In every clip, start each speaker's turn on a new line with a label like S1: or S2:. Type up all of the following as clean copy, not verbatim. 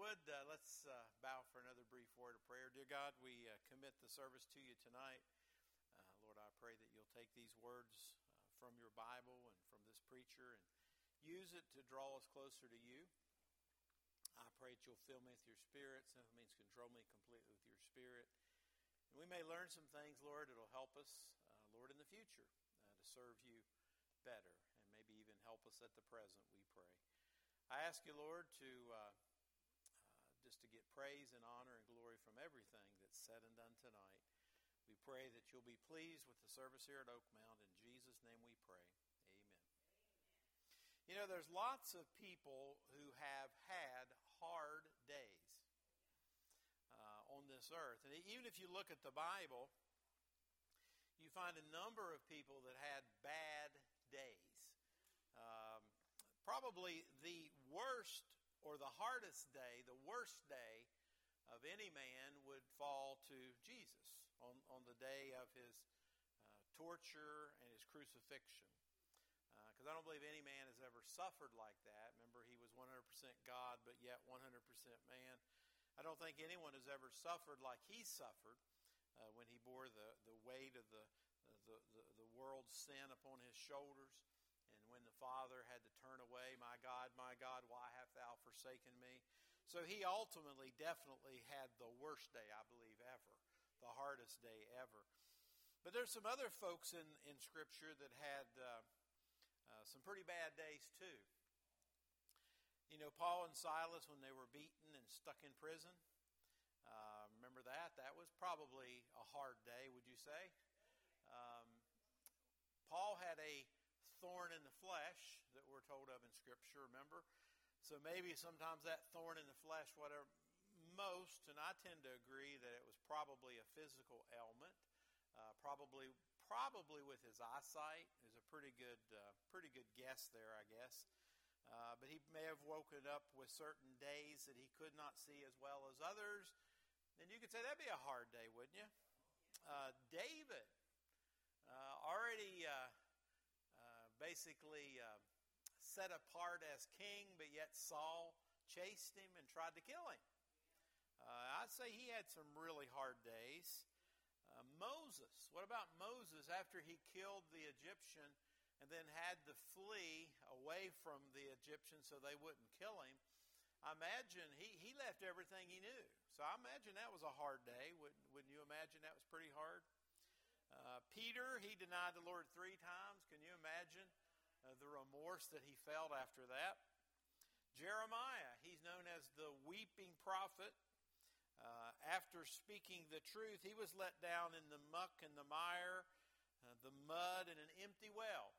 S1: would, let's bow for another brief word of prayer. Dear God, we commit the service to you tonight. Lord, I pray that you'll take these words from your Bible and from this preacher and use it to draw us closer to you. I pray that you'll fill me with your Spirit. Simply means control me completely with your Spirit. And we may learn some things, Lord, that'll help us, Lord, in the future to serve you better and maybe even help us at the present, we pray. I ask you, Lord, to just to get praise and honor and glory from everything that's said and done tonight. We pray that you'll be pleased with the service here at Oakmount. In Jesus' name we pray. Amen. You know, there's lots of people who have had hard days on this earth. And even if you look at the Bible, you find a number of people that had bad days. Probably the worst or the hardest day, the worst day of any man would fall to Jesus on the day of his torture and his crucifixion. Because I don't believe any man has ever suffered like that. Remember, he was 100% God, but yet 100% man. I don't think anyone has ever suffered like he suffered when he bore the weight of the world's sin upon his shoulders. And when the Father had to turn away, my God, why hast thou forsaken me? So he ultimately, definitely had the worst day, I believe, ever. The hardest day ever. But there's some other folks in Scripture that had some pretty bad days too. You know, Paul and Silas, when they were beaten and stuck in prison, remember that? That was probably a hard day, would you say? Paul had a thorn in the flesh that we're told of in Scripture, remember? So maybe sometimes that thorn in the flesh, whatever, most, and I tend to agree that it was probably a physical ailment, probably with his eyesight. Is a pretty good guess there, I guess. But he may have woken up with certain days that he could not see as well as others. Then you could say that'd be a hard day, wouldn't you? David already basically set apart as king, but yet Saul chased him and tried to kill him. I'd say he had some really hard days. Moses, what about Moses after he killed the Egyptian and then had to flee away from the Egyptians so they wouldn't kill him? I imagine he left everything he knew. So I imagine that was a hard day. Wouldn't you imagine that was pretty hard? Peter, he denied the Lord 3 times. Can you imagine the remorse that he felt after that? Jeremiah, he's known as the weeping prophet. After speaking the truth, he was let down in the muck and the mire, the mud and an empty well.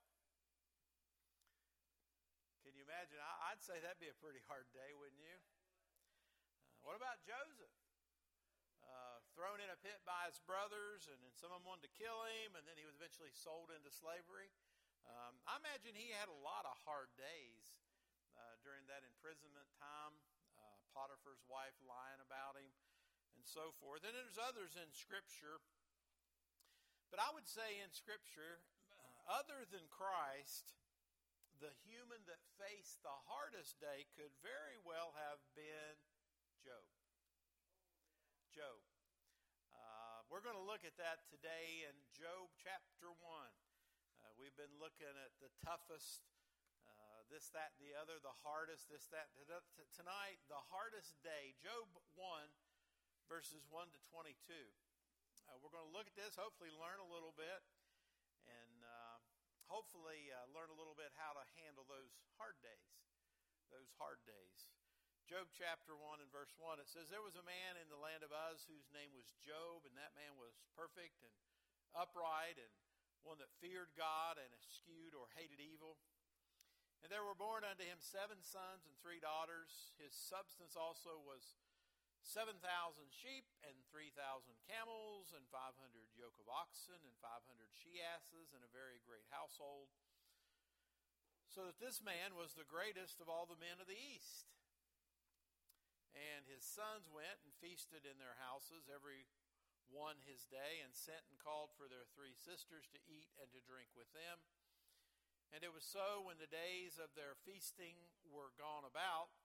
S1: Can you imagine? I'd say that'd be a pretty hard day, wouldn't you? What about Joseph? Thrown in a pit by his brothers, and then someone wanted to kill him, and then he was eventually sold into slavery. I imagine he had a lot of hard days during that imprisonment time. Potiphar's wife lying about him, and so forth. And there's others in Scripture. But I would say in Scripture, other than Christ, the human that faced the hardest day could very well have been Job. Job. We're going to look at that today in Job chapter 1. We've been looking at the toughest, this, that, and the other, the hardest, this, that. Tonight, the hardest day, Job 1, verses 1 to 22. We're going to look at this, hopefully learn a little bit, and hopefully learn a little bit how to handle those hard days. Those hard days. Job chapter 1 and verse 1, it says, there was a man in the land of Uz whose name was Job, and that man was perfect and upright and one that feared God and eschewed or hated evil. And there were born unto him 7 sons and 3 daughters. His substance also was 7,000 sheep and 3,000 camels and 500 yoke of oxen and 500 she-asses and a very great household. So that this man was the greatest of all the men of the east. And his sons went and feasted in their houses, every one his day, and sent and called for their 3 sisters to eat and to drink with them. And it was so when the days of their feasting were gone about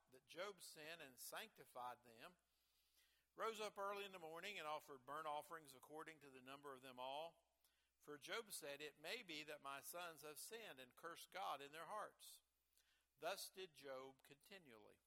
S1: that Job sinned and sanctified them, rose up early in the morning and offered burnt offerings according to the number of them all. For Job said, "It may be that my sons have sinned and cursed God in their hearts." Thus did Job continually.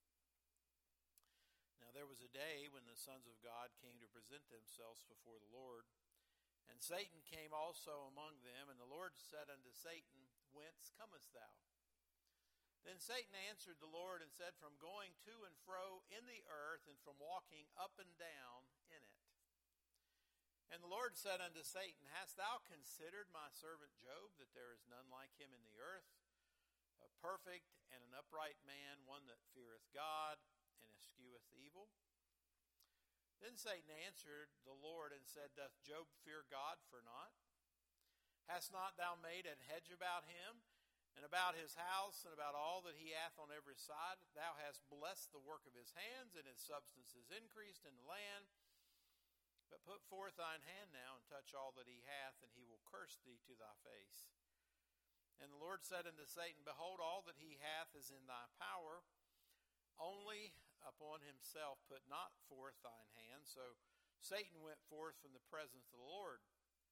S1: Now there was a day when the sons of God came to present themselves before the Lord, and Satan came also among them, and the Lord said unto Satan, "Whence comest thou?" Then Satan answered the Lord and said, "From going to and fro in the earth, and from walking up and down in it." And the Lord said unto Satan, "Hast thou considered my servant Job, that there is none like him in the earth, a perfect and an upright man, one that feareth God, and escheweth evil?" Then Satan answered the Lord and said, "Doth Job fear God for naught? Hast not thou made an hedge about him, and about his house, and about all that he hath on every side? Thou hast blessed the work of his hands, and his substance is increased in the land. But put forth thine hand now, and touch all that he hath, and he will curse thee to thy face." And the Lord said unto Satan, "Behold, all that he hath is in thy power, only upon himself put not forth thine hand." So Satan went forth from the presence of the Lord.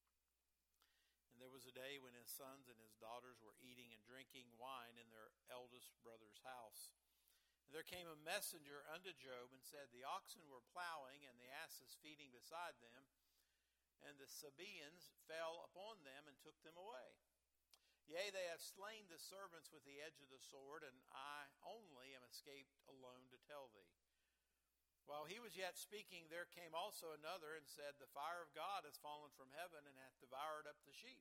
S1: And there was a day when his sons and his daughters were eating and drinking wine in their eldest brother's house. And there came a messenger unto Job and said, "The oxen were plowing, and the asses feeding beside them, and the Sabaeans fell upon them and took them away. Yea, they have slain the servants with the edge of the sword, and I only am escaped alone to tell thee." While he was yet speaking, there came also another and said, "The fire of God has fallen from heaven, and hath devoured up the sheep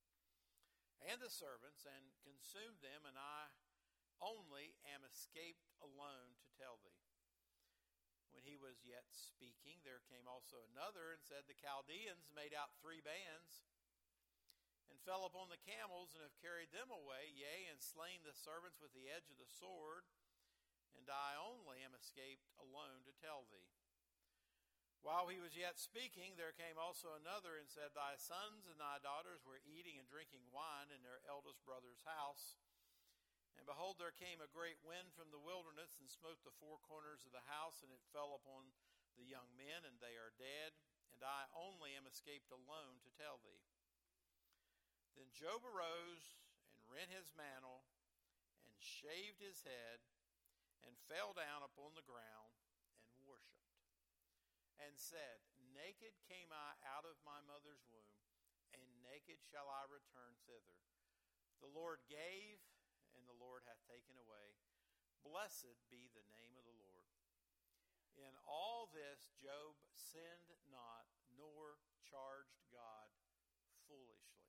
S1: and the servants, and consumed them, and I only am escaped alone to tell thee." When he was yet speaking, there came also another and said, "The Chaldeans made out 3 bands, and fell upon the camels, and have carried them away, yea, and slain the servants with the edge of the sword, and I only am escaped alone to tell thee." While he was yet speaking, there came also another and said, "Thy sons and thy daughters were eating and drinking wine in their eldest brother's house. And behold, there came a great wind from the wilderness, and smote the 4 corners of the house, and it fell upon the young men, and they are dead, and I only am escaped alone to tell thee." Then Job arose and rent his mantle, and shaved his head, and fell down upon the ground, and worshipped, and said, "Naked came I out of my mother's womb, and naked shall I return thither. The Lord gave, and the Lord hath taken away. Blessed be the name of the Lord." In all this Job sinned not, nor charged God foolishly.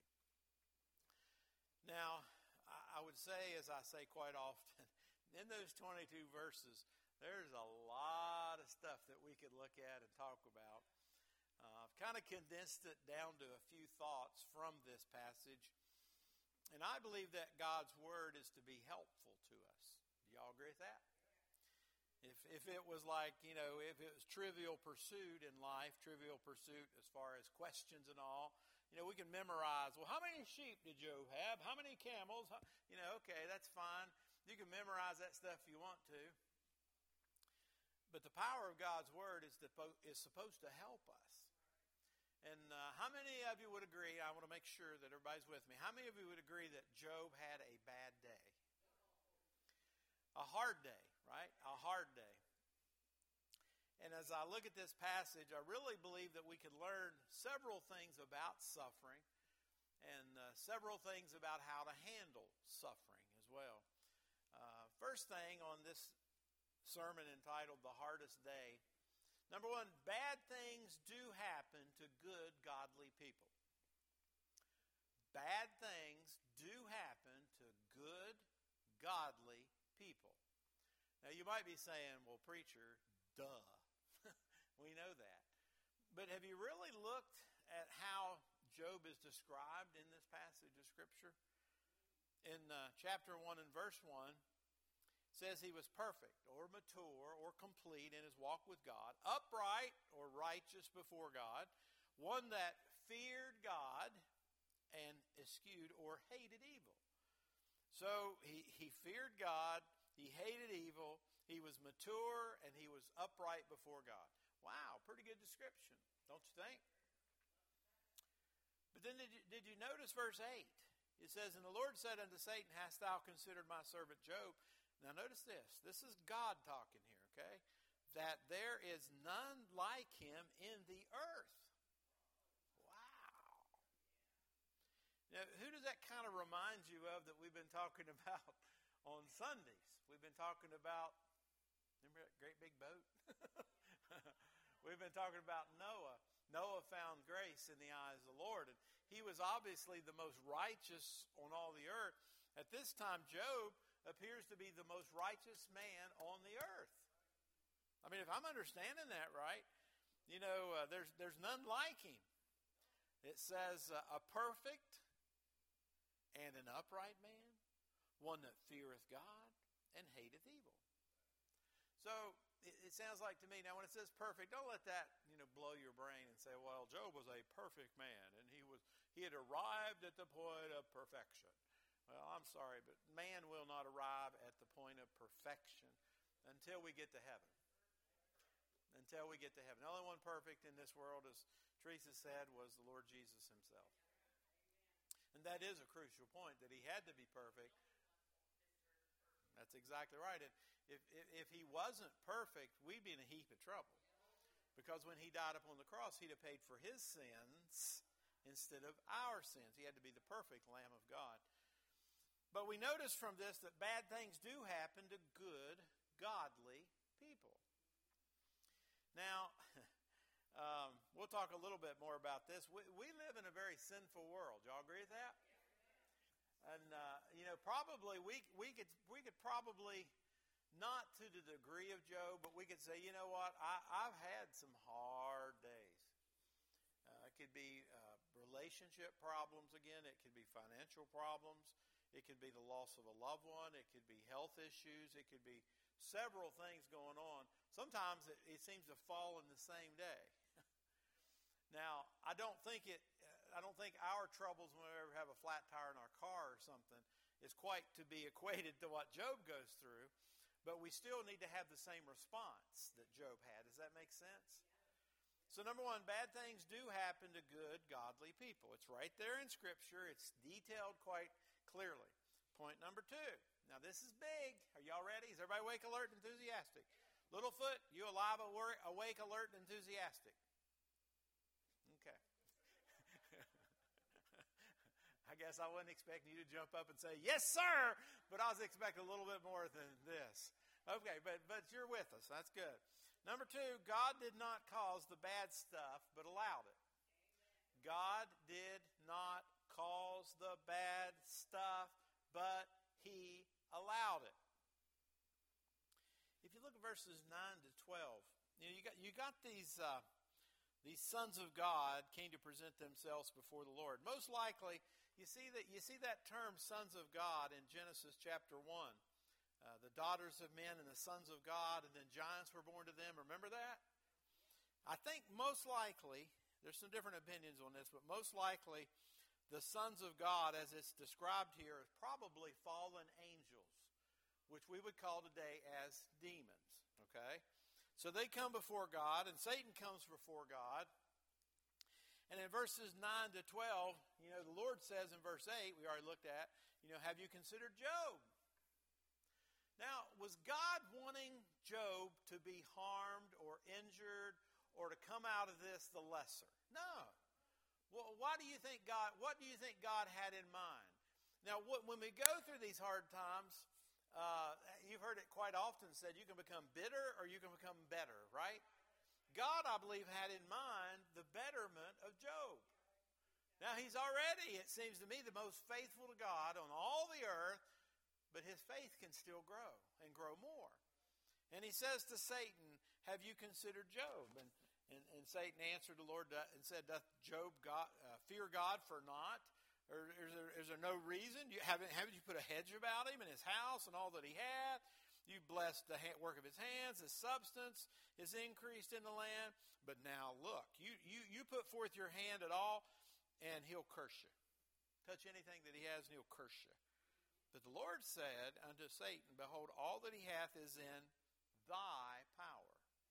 S1: Now, I would say, as I say quite often, in those 22 verses, there's a lot of stuff that we could look at and talk about. I've kind of condensed it down to a few thoughts from this passage. And I believe that God's Word is to be helpful to us. Do y'all agree with that? If it was like, if it was Trivial Pursuit in life, Trivial Pursuit as far as questions and all, we can memorize, well, how many sheep did Job have? How many camels? Okay, that's fine. You can memorize that stuff if you want to. But the power of God's Word is supposed to help us. And how many of you would agree, I want to make sure that everybody's with me, how many of you would agree that Job had a bad day? A hard day, right? A hard day. And as I look at this passage, I really believe that we could learn several things about suffering and several things about how to handle suffering as well. First thing on this sermon entitled The Hardest Day, number one, bad things do happen to good, godly people. Bad things do happen to good, godly people. Now, you might be saying, well, preacher, duh. We know that. But have you really looked at how Job is described in this passage of Scripture? In chapter 1 and verse 1, it says he was perfect or mature or complete in his walk with God, upright or righteous before God, one that feared God and eschewed or hated evil. So he feared God, he hated evil, he was mature, and he was upright before God. Wow, pretty good description, don't you think? But then did you notice verse 8? It says, "And the Lord said unto Satan, Hast thou considered my servant Job?" Now notice this. This is God talking here, okay? "That there is none like him in the earth." Wow. Now, who does that kind of remind you of that we've been talking about on Sundays? We've been talking about, remember that great big boat? We've been talking about Noah. Noah found grace in the eyes of the Lord, and he was obviously the most righteous on all the earth. At this time, Job appears to be the most righteous man on the earth. I mean, if I'm understanding that right, there's none like him. It says, a perfect and an upright man, one that feareth God and hateth evil. So it sounds like to me, now when it says perfect, don't let that blow your brain and say, well, Job was a perfect man and he had arrived at the point of perfection. Well, I'm sorry, but man will not arrive at the point of perfection until we get to heaven. Until we get to heaven. The only one perfect in this world, as Teresa said, was the Lord Jesus himself. And that is a crucial point, that he had to be perfect. That's exactly right. And if he wasn't perfect, we'd be in a heap of trouble. Because when he died upon the cross, he'd have paid for his sins instead of our sins. He had to be the perfect Lamb of God. But we notice from this that bad things do happen to good, godly people. Now, we'll talk a little bit more about this. We live in a very sinful world. Y'all agree with that? And probably we could probably, not to the degree of Job, but we could say, you know what? I've had some hard days. It could be relationship problems again. It could be financial problems. It could be the loss of a loved one. It could be health issues. It could be several things going on. Sometimes it seems to fall in the same day. Now, I don't think our troubles when we ever have a flat tire in our car or something is quite to be equated to what Job goes through, but we still need to have the same response that Job had. Does that make sense? So number one, bad things do happen to good, godly people. It's right there in Scripture. It's detailed quite clearly. Point number two. Now this is big. Are y'all ready? Is everybody awake, alert, and enthusiastic? Littlefoot, you alive, awake, alert, and enthusiastic? Okay. I guess I wasn't expecting you to jump up and say, yes, sir, but I was expecting a little bit more than this. Okay, but you're with us. That's good. Number two, God did not cause the bad stuff, but allowed it. God did not cause the bad stuff, but he allowed it. If you look at verses 9 to 12, you got these sons of God came to present themselves before the Lord. Most likely, you see that term "sons of God" in Genesis chapter 1. The daughters of men and the sons of God, and then giants were born to them. Remember that? I think most likely, there's some different opinions on this, but most likely the sons of God, as it's described here, is probably fallen angels, which we would call today as demons. Okay? So they come before God, and Satan comes before God. And in verses 9 to 12, the Lord says in verse 8, we already looked at, have you considered Job? Now, was God wanting Job to be harmed or injured or to come out of this the lesser? No. Well, what do you think God had in mind? Now, when we go through these hard times, you've heard it quite often said, you can become bitter or you can become better, right? God, I believe, had in mind the betterment of Job. Now, he's already, it seems to me, the most faithful to God on all the earth, but his faith can still grow and grow more. And he says to Satan, have you considered Job? And Satan answered the Lord and said, doth Job fear God for naught? Or is there no reason? Haven't you put a hedge about him and his house and all that he had? You blessed the work of his hands, his substance is increased in the land. But now look, you put forth your hand at all, and he'll curse you. Touch anything that he has, and he'll curse you. But the Lord said unto Satan, behold, all that he hath is in thy power.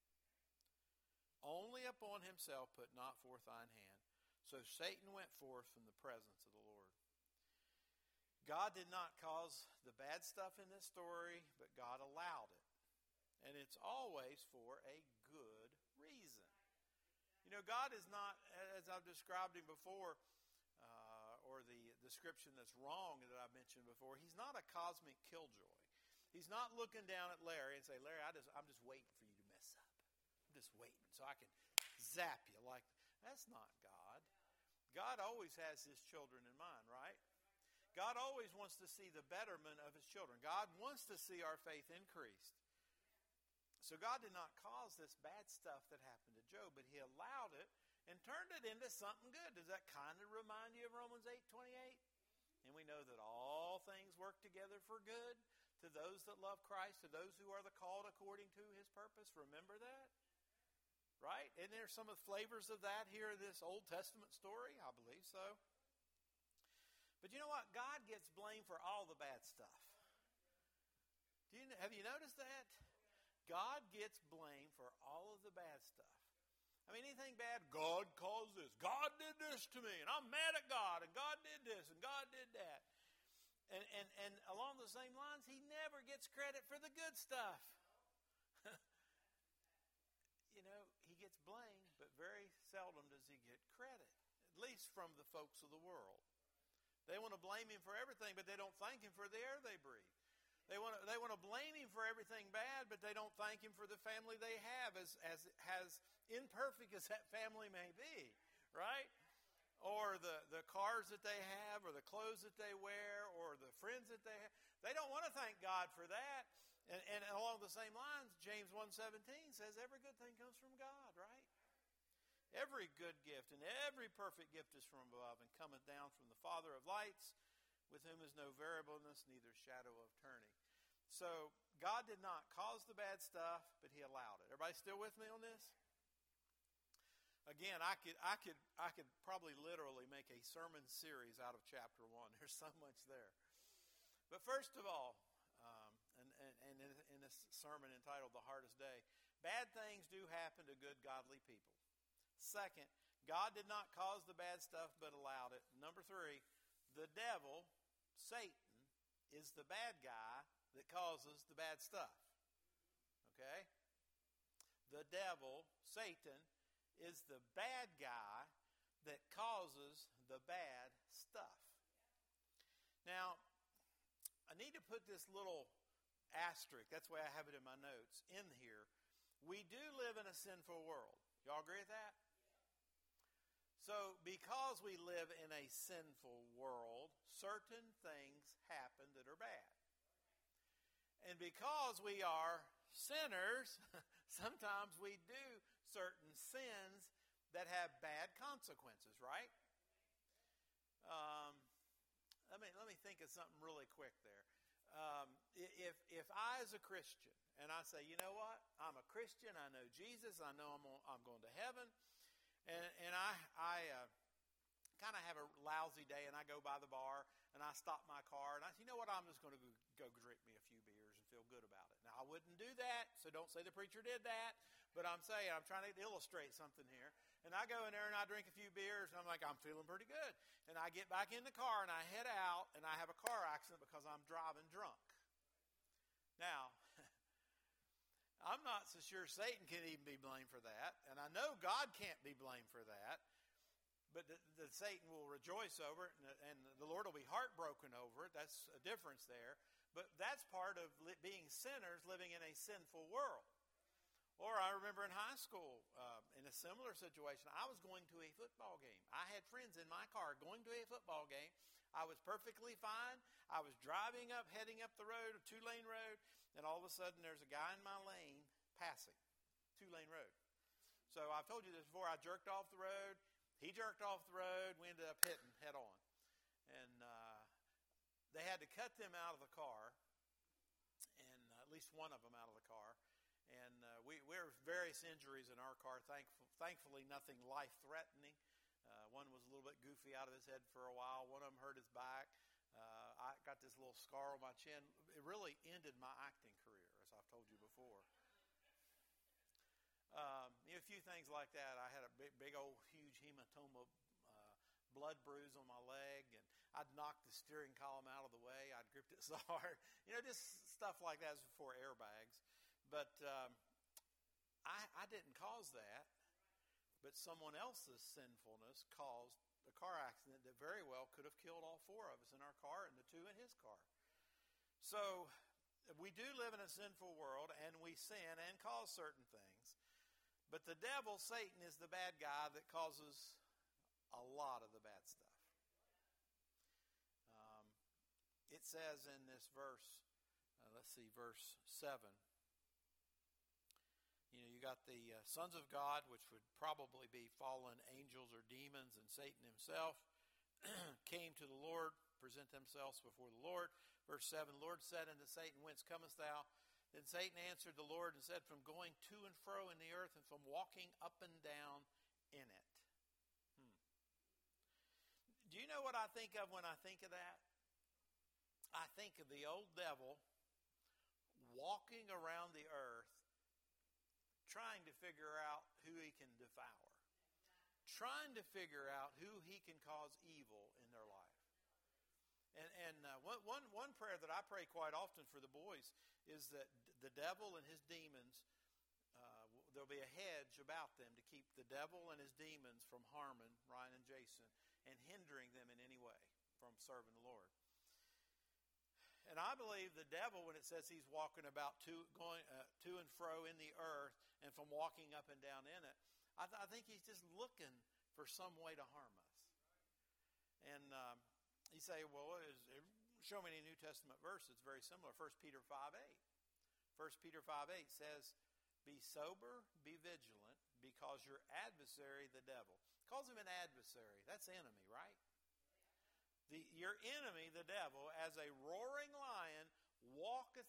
S1: Only upon himself put not forth thine hand. So Satan went forth from the presence of the Lord. God did not cause the bad stuff in this story, but God allowed it. And it's always for a good reason. You know, God is not, as I've described him before, or the description that's wrong that I mentioned before, he's not a cosmic killjoy. He's not looking down at Larry and say, Larry, I'm just waiting for you to mess up. I'm just waiting so I can zap you like that. That's not God. God always has his children in mind, right? God always wants to see the betterment of his children. God wants to see our faith increased. So God did not cause this bad stuff that happened to Job, but he allowed it and turned it into something good. Does that kind of remind you of Romans 8:28? And we know that all things work together for good to those that love Christ, to those who are the called according to his purpose. Remember that? Right? And there's some of the flavors of that here in this Old Testament story. I believe so. But you know what? God gets blamed for all the bad stuff. Have you noticed that? God gets blamed for all of the bad stuff. I mean, anything bad, God caused this. God did this to me, and I'm mad at God, and God did this, and God did that. And along the same lines, he never gets credit for the good stuff. You know, he gets blamed, but very seldom does he get credit, at least from the folks of the world. They want to blame him for everything, but they don't thank him for the air they breathe. They want to blame him for everything bad, but they don't thank him for the family they have, as imperfect as that family may be, right? Or the cars that they have, or the clothes that they wear, or the friends that they have. They don't want to thank God for that. And along the same lines, James 1:17 says every good thing comes from God, right? Every good gift and every perfect gift is from above and cometh down from the Father of lights, with whom is no variableness, neither shadow of turning. So God did not cause the bad stuff, but he allowed it. Everybody still with me on this? Again, I could probably literally make a sermon series out of chapter 1. There's so much there. But first of all, and in this sermon entitled The Hardest Day, bad things do happen to good, godly people. Second, God did not cause the bad stuff, but allowed it. Number 3, the devil, Satan, is the bad guy that causes the bad stuff. Okay? The devil, Satan, is the bad guy that causes the bad stuff. Now, I need to put this little asterisk, that's why I have it in my notes, in here. We do live in a sinful world. Y'all agree with that? So, because we live in a sinful world, certain things happen that are bad. And because we are sinners, sometimes we do certain sins that have bad consequences, right? Let me think of something really quick there. If I, as a Christian, and I say, you know what? I'm a Christian. I know Jesus. I know I'm going to heaven. And I kind of have a lousy day, and I go by the bar, and I stop my car, and I say, you know what, I'm just going to go drink me a few beers and feel good about it. Now, I wouldn't do that, so don't say the preacher did that, but I'm trying to illustrate something here. And I go in there, and I drink a few beers, and I'm like, I'm feeling pretty good. And I get back in the car, and I head out, and I have a car accident because I'm driving drunk. Now, I'm not so sure Satan can even be blamed for that, and I know God can't be blamed for that, but the Satan will rejoice over it, and the Lord will be heartbroken over it. That's a difference there. But that's part of being sinners living in a sinful world. Or I remember in high school, in a similar situation, I was going to a football game. I had friends in my car going to a football game. I was perfectly fine. I was driving up, heading up the road, a 2-lane road, and all of a sudden there's a guy in my lane passing, 2-lane road. So I've told you this before, I jerked off the road. He jerked off the road. We ended up hitting head on. And they had to cut them out of the car, and at least one of them out of the car. And we were various injuries in our car. Thankfully, nothing life-threatening. One was a little bit goofy out of his head for a while. One of them hurt his back. I got this little scar on my chin. It really ended my acting career, as I've told you before. few things like that. I had a big old, huge hematoma, blood bruise on my leg, and I'd knocked the steering column out of the way. I'd gripped it so hard. Just stuff like that. Was before airbags. But I didn't cause that. But someone else's sinfulness caused a car accident that very well could have killed all four of us in our car and the two in his car. So we do live in a sinful world, and we sin and cause certain things. But the devil, Satan, is the bad guy that causes a lot of the bad stuff. It says in this verse, verse 7. You got the sons of God, which would probably be fallen angels or demons, and Satan himself came to the Lord, present themselves before the Lord. Verse 7, the Lord said unto Satan, Whence comest thou? Then Satan answered the Lord and said, From going to and fro in the earth, and from walking up and down in it. Do you know what I think of when I think of that? I think of the old devil walking around the earth, trying to figure out who he can devour, trying to figure out who he can cause evil in their life. And one prayer that I pray quite often for the boys is that the devil and his demons, there'll be a hedge about them to keep the devil and his demons from harming Ryan and Jason and hindering them in any way from serving the Lord. And I believe the devil, when it says he's walking about going to and fro in the earth and from walking up and down in it, I think he's just looking for some way to harm us. And you say, well, show me any New Testament verse. It's very similar. 1 Peter 5:8. 1 Peter 5:8 says, Be sober, be vigilant, because your adversary, the devil. Calls him an adversary. That's enemy, right? Your enemy, the devil, as a roaring lion, walketh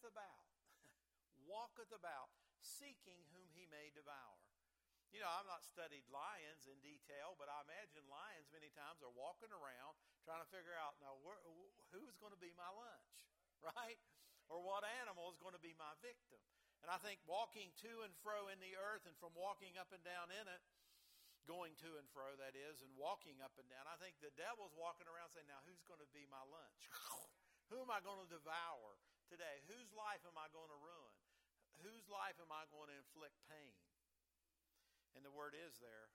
S1: about, seeking whom he may devour. I've not studied lions in detail, but I imagine lions many times are walking around trying to figure out, now, who's going to be my lunch, right? Or what animal is going to be my victim? And I think walking to and fro in the earth and from walking up and down in it, going to and fro, that is, and walking up and down. I think the devil's walking around saying, now, who's going to be my lunch? Who am I going to devour today? Whose life am I going to ruin? Whose life am I going to inflict pain? And the word is there.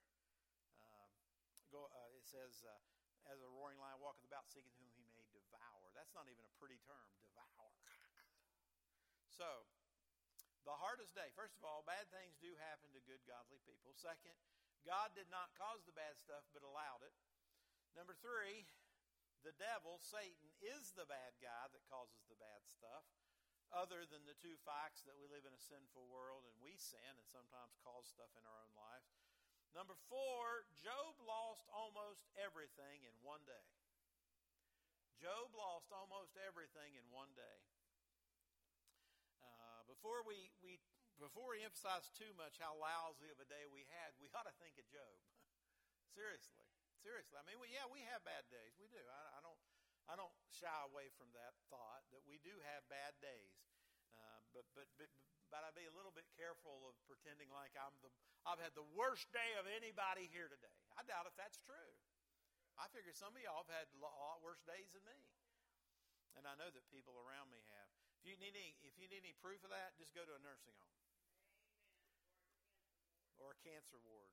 S1: It says, as a roaring lion walketh about, seeking whom he may devour. That's not even a pretty term, devour. So, the hardest day. First of all, bad things do happen to good, godly people. Second, God did not cause the bad stuff, but allowed it. Number 3, the devil, Satan, is the bad guy that causes the bad stuff, other than the two facts that we live in a sinful world and we sin and sometimes cause stuff in our own lives. Number 4, Job lost almost everything in one day. Job lost almost everything in one day. Before we emphasize too much how lousy of a day we had, we ought to think of Job. Seriously. I mean, we have bad days. We do. I don't shy away from that thought that we do have bad days. But I'd be a little bit careful of pretending like I've had the worst day of anybody here today. I doubt if that's true. I figure some of y'all have had a lot worse days than me, and I know that people around me have. If you need any proof of that, just go to a nursing home or a cancer ward.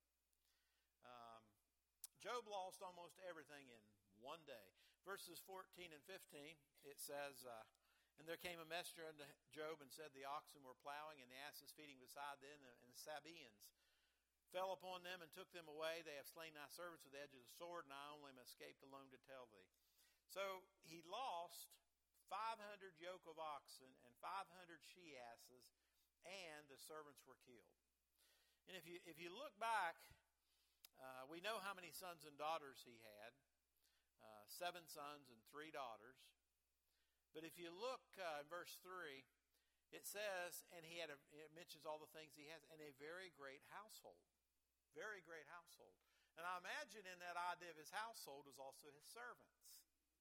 S1: Job lost almost everything in one day. Verses 14 and 15, it says, And there came a messenger unto Job and said, The oxen were plowing and the asses feeding beside them, and the Sabaeans fell upon them and took them away. They have slain thy servants with the edge of the sword, and I only am escaped alone to tell thee. So he lost 500 yoke of oxen and 500 she-asses, and the servants were killed. And if you look back, we know how many sons and daughters he had. 7 sons and 3 daughters. But if you look in verse 3, it says, and it mentions all the things he has, and a very great household. Very great household. And I imagine in that idea of his household was also his servants.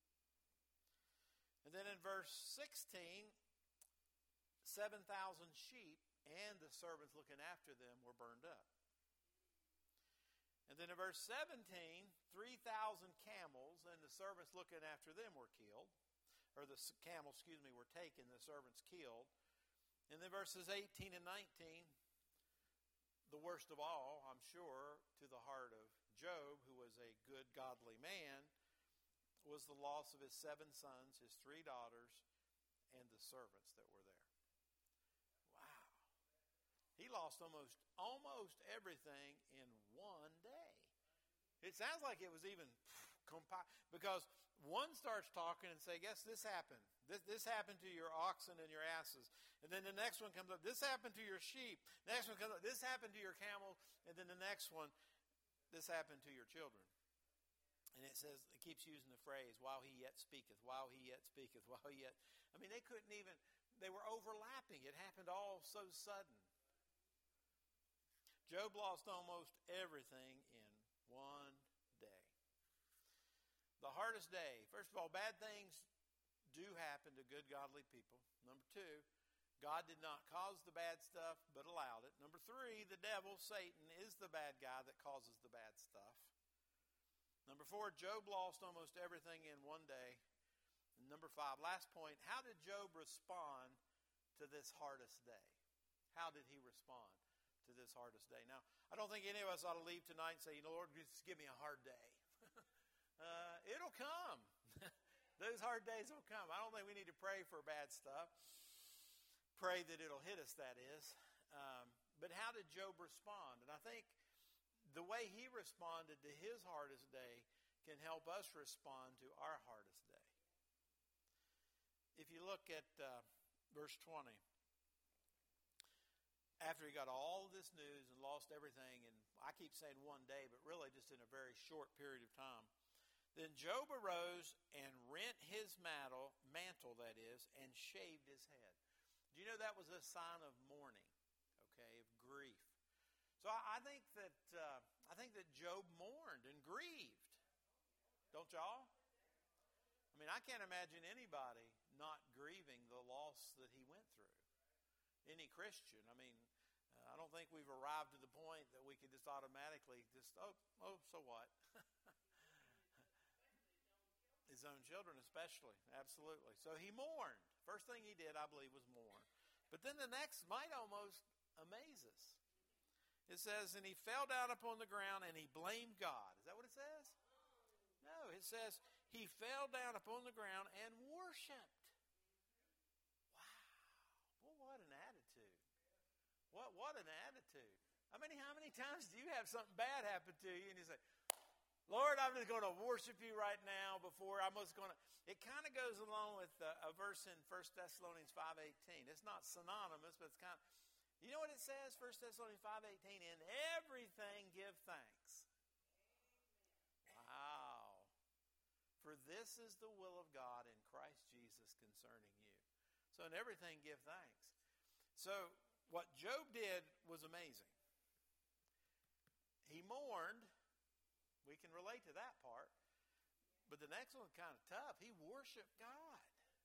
S1: And then in verse 16, 7,000 sheep and the servants looking after them were burned up. And then in verse 17, 3,000 camels and the servants looking after them were killed. Or the camels, were taken, the servants killed. And then verses 18 and 19, the worst of all, I'm sure, to the heart of Job, who was a good, godly man, was the loss of his 7 sons, his 3 daughters, and the servants that were there. Wow. He lost almost everything in one day. It sounds like it was even because one starts talking and say, yes, this happened. This happened to your oxen and your asses. And then the next one comes up, this happened to your sheep. The next one comes up, this happened to your camels. And then the next one, this happened to your children. And it says, it keeps using the phrase, while he yet speaketh, while he yet speaketh, while he yet. I mean, they couldn't even, they were overlapping. It happened all so sudden. Job lost almost everything in one day. The hardest day. First of all, bad things do happen to good, godly people. Number 2, God did not cause the bad stuff, but allowed it. Number 3, the devil, Satan, is the bad guy that causes the bad stuff. Number 4, Job lost almost everything in one day. And number 5, last point, how did Job respond to this hardest day? How did he respond to this hardest day? Now, I don't think any of us ought to leave tonight and say, Lord, just give me a hard day. It'll come. Those hard days will come. I don't think we need to pray for bad stuff. Pray that it'll hit us, that is. But how did Job respond? And I think the way he responded to his hardest day can help us respond to our hardest day. If you look at verse 20, after he got all of this news and lost everything, and I keep saying one day, but really just in a very short period of time, then Job arose and rent his mantle, that is, and shaved his head. Do you know that was a sign of mourning, okay, of grief? So I think that Job mourned and grieved. Don't y'all? I mean, I can't imagine anybody not grieving the loss that he went through. Any Christian. I mean, I don't think we've arrived to the point that we can just automatically so what? His own children especially, absolutely. So he mourned. First thing he did, I believe, was mourn. But then the next might almost amaze us. It says, and he fell down upon the ground and he blamed God. Is that what it says? No, it says he fell down upon the ground and worshiped. Wow. Well, what an attitude. What an attitude. How many times do you have something bad happen to you and you say, Lord, I'm just going to worship you right now before I'm just going to. It kind of goes along with a verse in 1 Thessalonians 5:18. It's not synonymous, but it's kind of, you know what it says, 1 Thessalonians 5:18? In everything give thanks. Wow. For this is the will of God in Christ Jesus concerning you. So in everything give thanks. So what Job did was amazing. He mourned. We can relate to that part. But the next one's kind of tough. He worshiped God.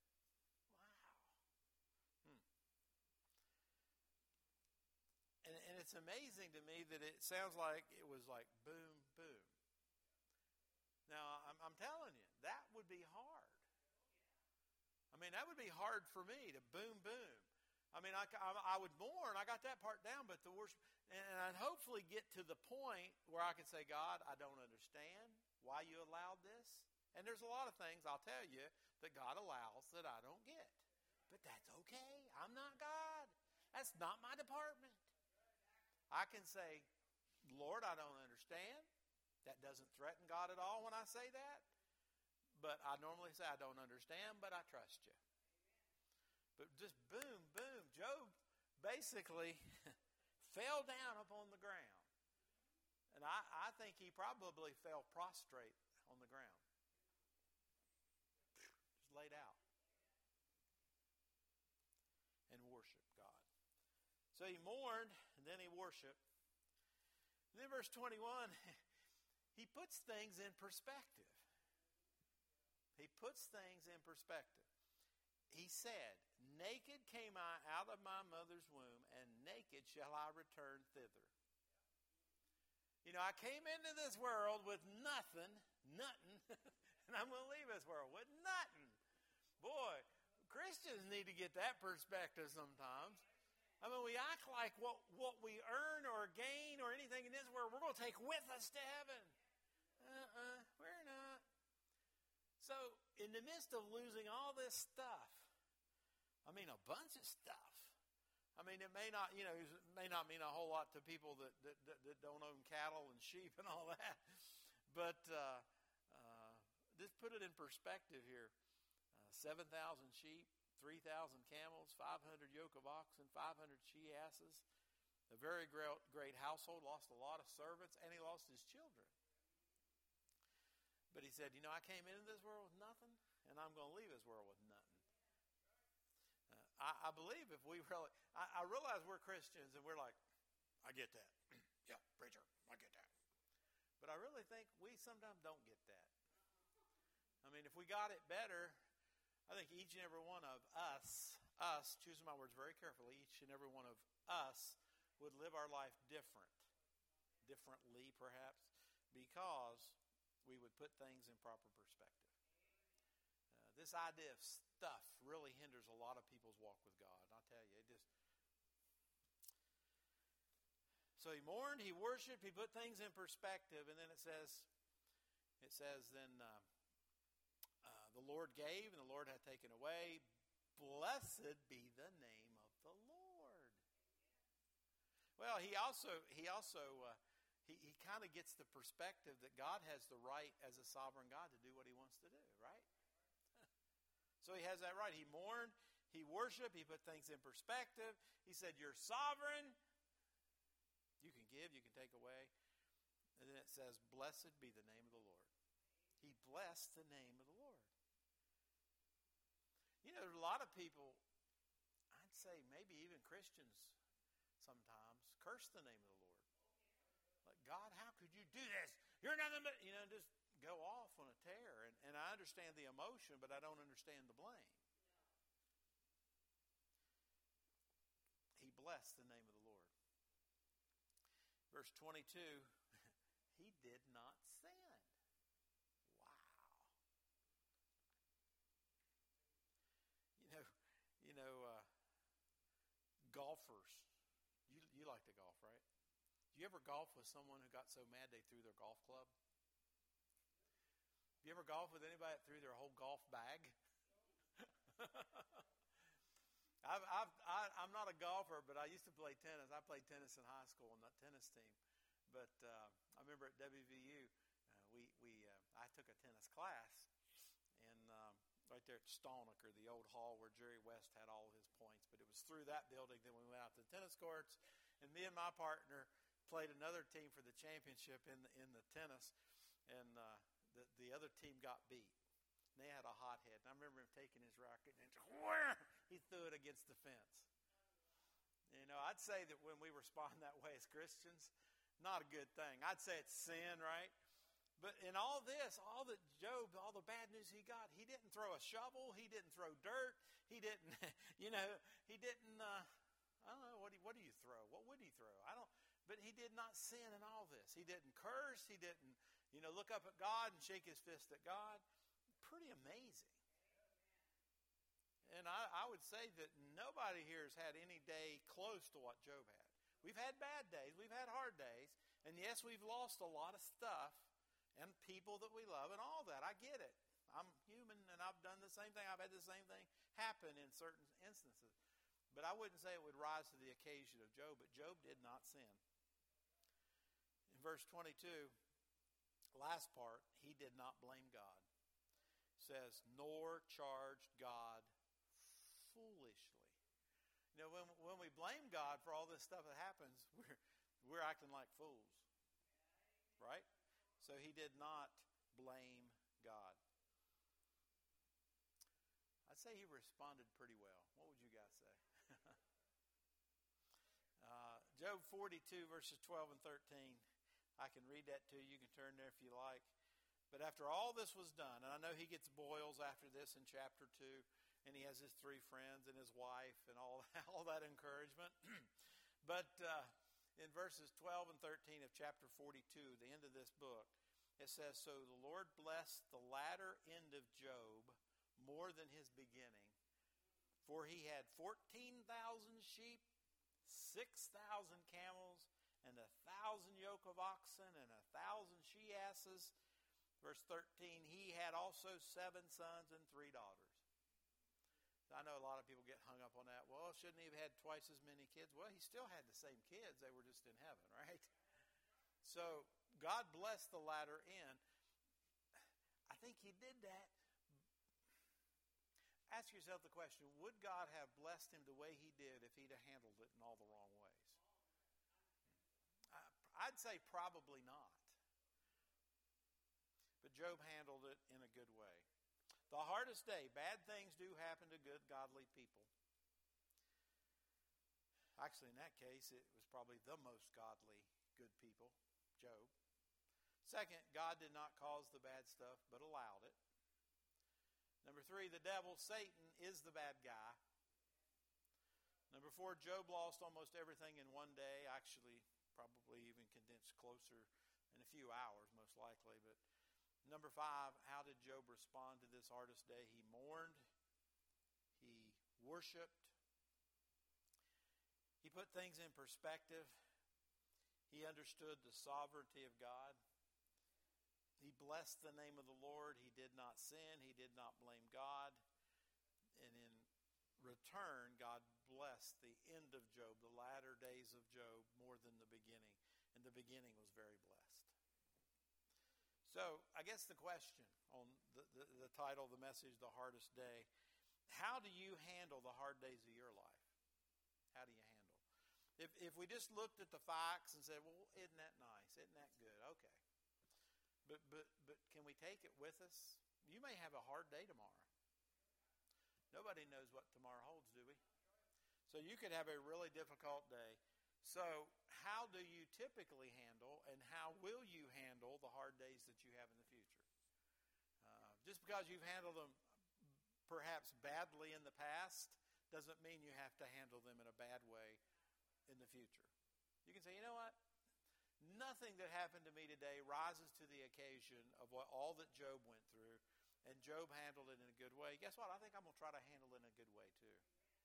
S1: Wow. And it's amazing to me that it sounds like it was like boom, boom. Now, I'm telling you, that would be hard. I mean, that would be hard for me to boom, boom. I mean, I would mourn. I got that part down, but the worship, and I'd hopefully get to the point where I could say, God, I don't understand why you allowed this. And there's a lot of things, I'll tell you, that God allows that I don't get. But that's okay. I'm not God. That's not my department. I can say, Lord, I don't understand. That doesn't threaten God at all when I say that. But I normally say, I don't understand, but I trust you. But just boom, boom. Job basically fell down upon the ground. And I think he probably fell prostrate on the ground. Just laid out. And worshiped God. So he mourned, and then he worshiped. And then verse 21, he puts things in perspective. He puts things in perspective. He said, naked came I out of my mother's womb, and naked shall I return thither. I came into this world with nothing, and I'm going to leave this world with nothing. Boy, Christians need to get that perspective sometimes. I mean, we act like what we earn or gain or anything in this world, we're going to take with us to heaven. We're not. So, in the midst of losing all this stuff, I mean, a bunch of stuff. I mean, it may not mean a whole lot to people that don't own cattle and sheep and all that. But just put it in perspective here. 7,000 sheep, 3,000 camels, 500 yoke of oxen, 500 she-asses. A very great household, lost a lot of servants, and he lost his children. But he said, I came into this world with nothing, and I'm going to leave this world with nothing. I believe if we really, I realize we're Christians and we're like, I get that. Yeah, preacher, I get that. But I really think we sometimes don't get that. I mean, if we got it better, I think each and every one of us, choosing my words very carefully, each and every one of us would live our life differently perhaps, because we would put things in proper perspective. This idea of stuff really hinders a lot of people's walk with God. And I'll tell you, it just... So he mourned, he worshiped, he put things in perspective, and then it says then the Lord gave and the Lord hath taken away. Blessed be the name of the Lord. Well, he kind of gets the perspective that God has the right as a sovereign God to do what he wants to do, right? So he has that right. He mourned, he worshiped, he put things in perspective. He said, you're sovereign. You can give, you can take away. And then it says, blessed be the name of the Lord. He blessed the name of the Lord. There's a lot of people, I'd say maybe even Christians sometimes, curse the name of the Lord. Like, God, how could you do this? You're nothing but, just go off on a tear. And I understand the emotion, but I don't understand the blame. He blessed the name of the Lord. Verse 22, he did not sin. Wow. Golfers. You like to golf, right? Do you ever golf with someone who got so mad they threw their golf club? Do you ever golf with anybody that threw their whole golf bag? I'm not a golfer, but I used to play tennis. I played tennis in high school on that tennis team. But I remember at WVU, I took a tennis class, and right there at Stolniker, the old hall where Jerry West had all of his points. But it was through that building. Then we went out to the tennis courts, and me and my partner played another team for the championship in the tennis, and the other team got beat. And they had a hothead. And I remember him taking his racket and he threw it against the fence. I'd say that when we respond that way as Christians, not a good thing. I'd say it's sin, right? But in all this, all the bad news he got, he didn't throw a shovel. He didn't throw dirt. He didn't, he didn't, I don't know, what do you throw? What would he throw? But he did not sin in all this. He didn't curse. He didn't, look up at God and shake his fist at God. Pretty amazing. And I would say that nobody here has had any day close to what Job had. We've had bad days. We've had hard days. And yes, we've lost a lot of stuff and people that we love and all that. I get it. I'm human and I've done the same thing. I've had the same thing happen in certain instances. But I wouldn't say it would rise to the occasion of Job. But Job did not sin. In verse 22, last part, he did not blame God. It says, nor charged God foolishly. When we blame God for all this stuff that happens, we're acting like fools. Right? So he did not blame God. I'd say he responded pretty well. What would you guys say? Job 42, verses 12 and 13. I can read that to you. You can turn there if you like. But after all this was done, and I know he gets boils after this in chapter 2, and he has his 3 friends and his wife and all that encouragement. But in verses 12 and 13 of chapter 42, the end of this book, it says, "So the Lord blessed the latter end of Job more than his beginning. For he had 14,000 sheep, 6,000 camels, and 1,000 yoke of oxen, and 1,000 she-asses." Verse 13, "He had also 7 sons and 3 daughters." I know a lot of people get hung up on that. Well, shouldn't he have had twice as many kids? Well, he still had the same kids. They were just in heaven, right? So God blessed the latter end. I think he did that. Ask yourself the question, would God have blessed him the way he did if he'd have handled it in all the wrong ways? I'd say probably not. But Job handled it in a good way. The hardest day, bad things do happen to good, godly people. Actually, in that case, it was probably the most godly, good people, Job. Second, God did not cause the bad stuff, but allowed it. Number 3, the devil, Satan, is the bad guy. Number 4, Job lost almost everything in one day. Actually, probably even condensed closer in a few hours, most likely. But number 5, how did Job respond to this hardest day? He mourned. He worshiped. He put things in perspective. He understood the sovereignty of God. He blessed the name of the Lord. He did not sin. He did not blame God. And in return, God blessed the end of Job, the latter days of Job, more than the beginning. And the beginning was very blessed. So, I guess the question on the title of the message, The Hardest Day, how do you handle the hard days of your life? How do you handle? If we just looked at the facts and said, well, isn't that nice? Isn't that good? Okay. But can we take it with us? You may have a hard day tomorrow. Nobody knows what tomorrow holds, do we? So you could have a really difficult day. So how do you typically handle, and how will you handle the hard days that you have in the future? Just because you've handled them perhaps badly in the past doesn't mean you have to handle them in a bad way in the future. You can say, you know what? Nothing that happened to me today rises to the occasion of all that Job went through, and Job handled it in a good way. Guess what? I think I'm going to try to handle it in a good way too.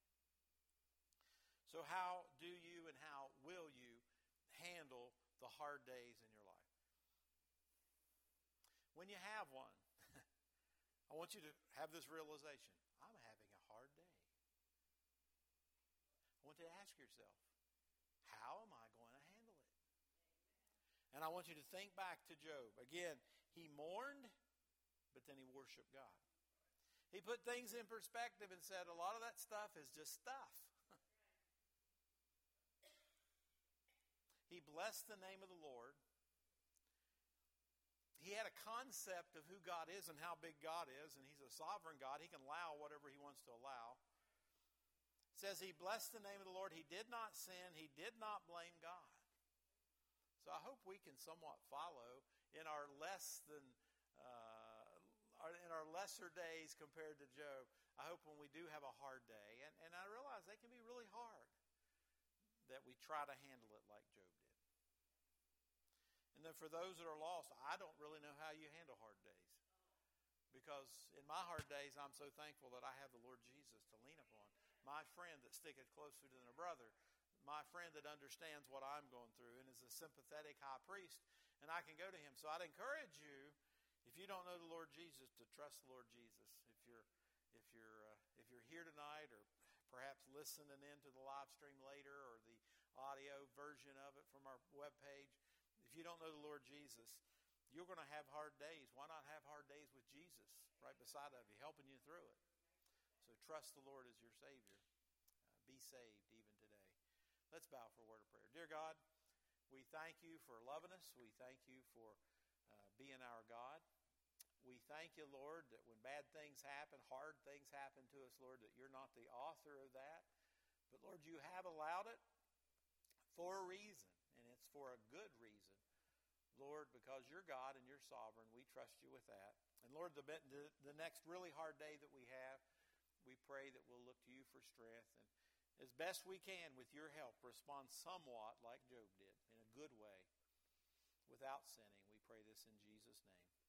S1: So how do you and how will you handle the hard days in your life? When you have one, I want you to have this realization. I'm having a hard day. I want you to ask yourself, how am I going to handle it? And I want you to think back to Job. Again, he mourned, but then he worshiped God. He put things in perspective and said, a lot of that stuff is just stuff. He blessed the name of the Lord. He had a concept of who God is and how big God is, and he's a sovereign God. He can allow whatever he wants to allow. It says he blessed the name of the Lord. He did not sin. He did not blame God. So I hope we can somewhat follow in our lesser days compared to Job. I hope when we do have a hard day, and I realize they can be really hard, that we try to handle it like Job did. And then for those that are lost, I don't really know how you handle hard days. Because in my hard days, I'm so thankful that I have the Lord Jesus to lean upon. My friend that sticketh closer than a brother. My friend that understands what I'm going through and is a sympathetic high priest. And I can go to him. So I'd encourage you, if you don't know the Lord Jesus, to trust the Lord Jesus. If you're here tonight, or perhaps listening in to the live stream later, or the audio version of it from our webpage, if you don't know the Lord Jesus, you're going to have hard days. Why not have hard days with Jesus right beside of you, helping you through it? So trust the Lord as your Savior. Be saved even today. Let's bow for a word of prayer. Dear God, we thank you for loving us. We thank you for being our God. We thank you, Lord, that when bad things happen, hard things happen to us, Lord, that you're not the author of that. But, Lord, you have allowed it for a reason, and it's for a good reason. Lord, because you're God and you're sovereign, we trust you with that. And, Lord, the next really hard day that we have, we pray that we'll look to you for strength. as best we can with your help, respond somewhat like Job did, in a good way, without sinning. We pray this in Jesus' name.